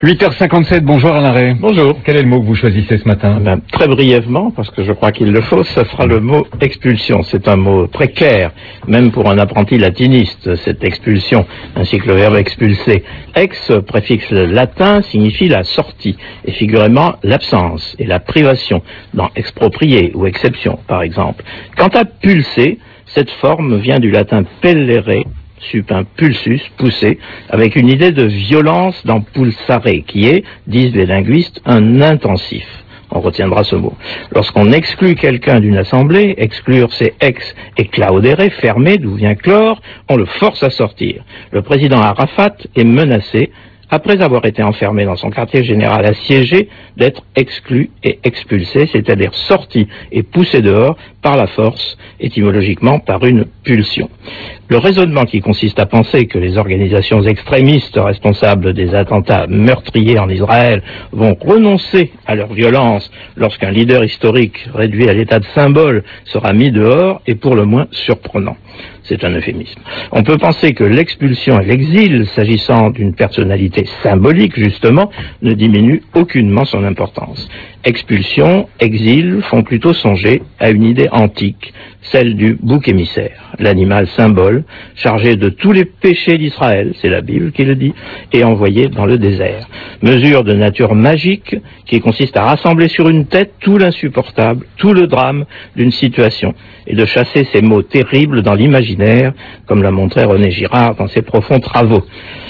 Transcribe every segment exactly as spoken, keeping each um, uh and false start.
huit heures cinquante-sept, bonjour Alain Ray. Bonjour. Quel est le mot que vous choisissez ce matin? Ben, très brièvement, parce que je crois qu'il le faut, ça sera le mot expulsion. C'est un mot très clair, même pour un apprenti latiniste, cette expulsion, ainsi que le verbe expulser. Ex, préfixe latin, signifie la sortie, et figurément l'absence et la privation, dans exproprier ou exception, par exemple. Quant à pulser, cette forme vient du latin pellere, sup un pulsus, pousser, avec une idée de violence dans pulsare, qui est, disent les linguistes, un intensif. On retiendra ce mot. Lorsqu'on exclut quelqu'un d'une assemblée, exclure c'est ex et claudere, fermer, d'où vient clore, on le force à sortir. Le président Arafat est menacé, après avoir été enfermé dans son quartier général assiégé, d'être exclu et expulsé, c'est-à-dire sorti et poussé dehors par la force, étymologiquement par une pulsion. Le raisonnement qui consiste à penser que les organisations extrémistes responsables des attentats meurtriers en Israël vont renoncer à leur violence lorsqu'un leader historique réduit à l'état de symbole sera mis dehors est pour le moins surprenant. C'est un euphémisme. On peut penser que l'expulsion et l'exil, s'agissant d'une personnalité symbolique justement, ne diminuent aucunement son importance. Expulsion, exil font plutôt songer à une idée antique, celle du bouc émissaire, l'animal symbole, chargé de tous les péchés d'Israël, c'est la Bible qui le dit, et envoyé dans le désert. Mesure de nature magique qui consiste à rassembler sur une tête tout l'insupportable, tout le drame d'une situation, et de chasser ces mots terribles dans l'imaginaire, comme l'a montré René Girard dans ses profonds travaux.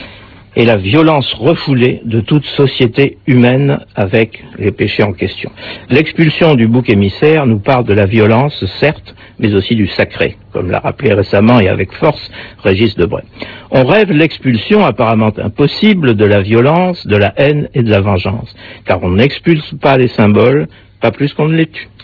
Et la violence refoulée de toute société humaine avec les péchés en question. L'expulsion du bouc émissaire nous parle de la violence, certes, mais aussi du sacré, comme l'a rappelé récemment et avec force Régis Debray. On rêve l'expulsion apparemment impossible de la violence, de la haine et de la vengeance, car on n'expulse pas les symboles, pas plus qu'on ne les tue.